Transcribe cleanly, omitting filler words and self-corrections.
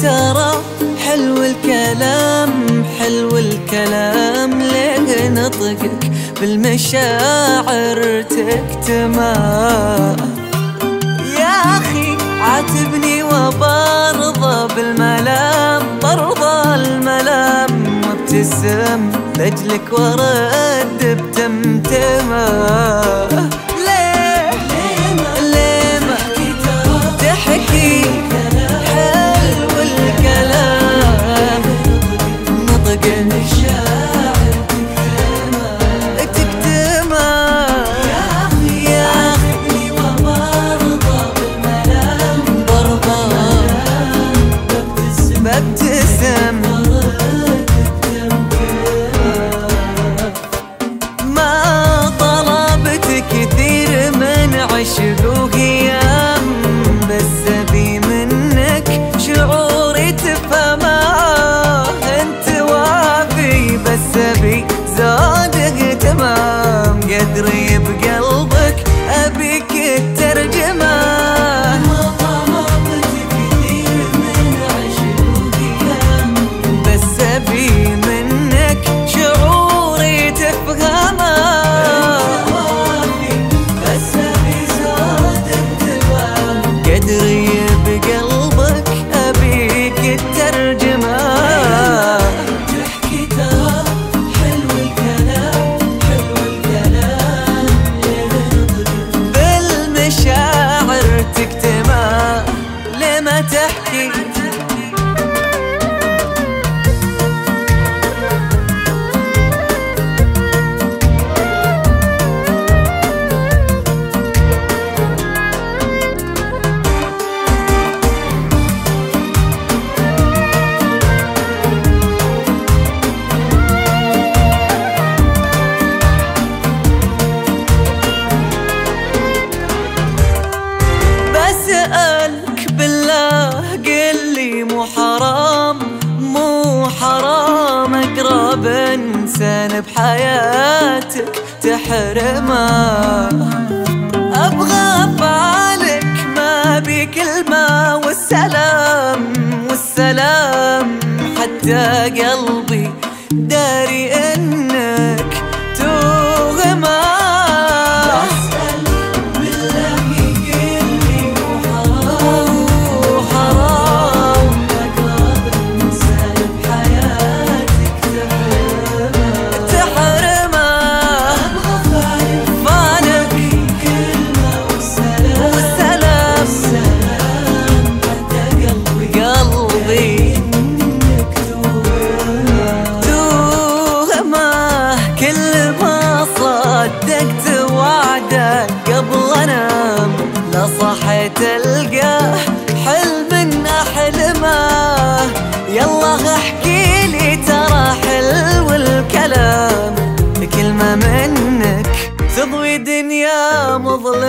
ترى حلو الكلام، حلو الكلام ليه نطقك بالمشاعر تكتمه. يا أخي عاتبني وبرضى بالملام، برضى الملام وابتسم لأجلك ورد بتمتمه. ليه ما تحكي حلو الكلام، نطق المشاعر تكتمه. يا أخي وبرضى بالملام، برضى ببتسم ما طلبت كثير من عشق وهيام، بس أبي منك شعوري تفهمه. انت وافي بس أبي زاده تمام، قدري بقلبك أبيك الترجمة. ما طلبت كثير من عشق وهيام، بس أبي منك شعوري تفهمه. قدري بقلبك أبيك الترجمة. تحكي ترى حلو الكلام، حلو الكلام بالمشاعر تكتمه. ليه ما تحكي أسألك بالله قلي مو حرام، مو حرام أقرب إنسان بحياتك تحرمه. أبغى أفعالك ما بي كلمة، والسلام والسلام حتى قلبي داري إنك توهمه. صدقت وعدك قبل انام، لا صحيت القاه حلم احلمه. يلا احكي لي ترى حلو الكلام، كلمة منك تضوي دنيا مظلمة.